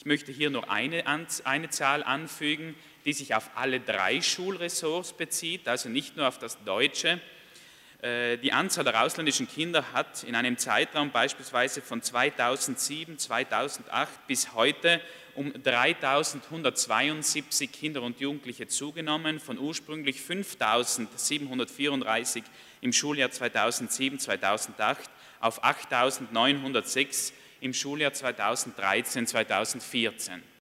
Ich möchte hier nur eine Zahl anfügen, die sich auf alle 3 Schulressorts bezieht, also nicht nur auf das Deutsche. Die Anzahl der ausländischen Kinder hat in einem Zeitraum beispielsweise von 2007, 2008 bis heute um 3.172 Kinder und Jugendliche zugenommen, von ursprünglich 5.734 im Schuljahr 2007/2008 auf 8.906 im Schuljahr 2013/2014.